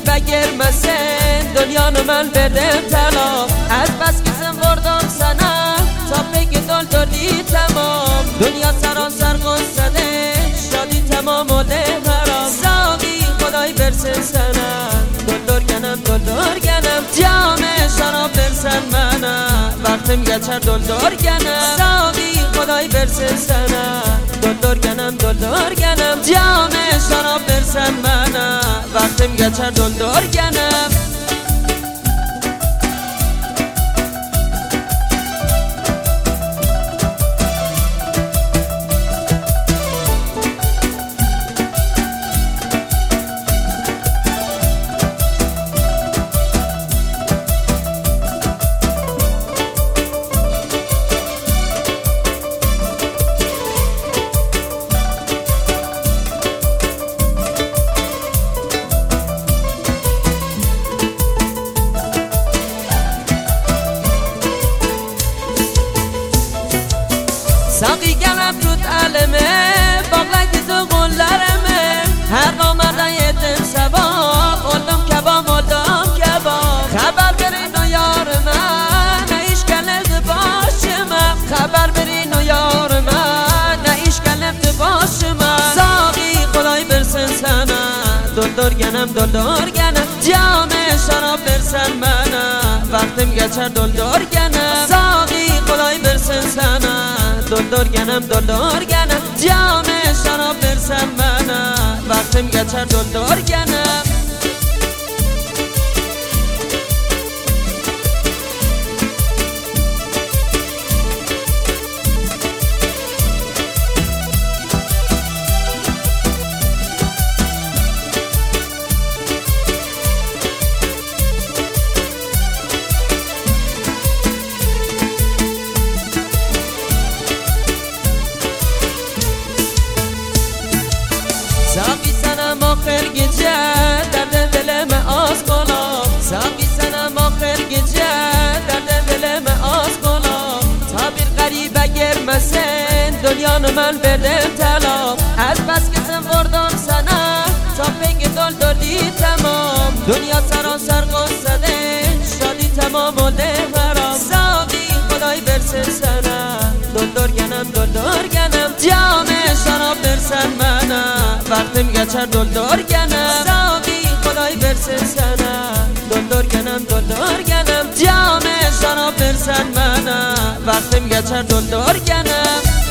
غریبه گرمسن دنیا من بدم طلا از بس که زن وردم سنه تا بگی دل دلی تمام دنیا سراسر قصده شادی تمام و ده حرام ساقی خدای برسن سنه دلدار گنم جام شراب برسن منه وقتم گچر دلدار گنم ساقی خدای برسن سنه دلدار گنم جام شراب برسن منه وقتم گچر دلدار گنم ساقی گلم رود علمه باقلک تو قلرمه هر قامرده یتم سباب اولم کباب خبر برین و یار من نه ایش کلفت باشم خبر برین و یار من نه ایش کلفت باشم ساقی خدای برسن سنه دلدار گنم جام شراب برسن منه وقتم گچر دلدار گنم ساقی خدای برسن سنه دلدار گنم جام شراب برسن منه وقتم گچر دلدار گنم ساقی سنم آخر گیجه درد دلم آز کنم ساقی سنم آخر گیجه درد دلم آز کنم تابیر غریبه گرمسن دنیا من بدم طلا از بس که زن وردم سنه تا بگی دل دلی تمام دنیا سراسر قصده شادی تمام و ده حرام ساقی خدای برسن سنه دلدار گنم جام شراب برسن منه وقتم گچر دلدار گنم ساقی خدای برسن سنه دلدار گنم جام شراب برسن منه وقتم گچر دلدار گنم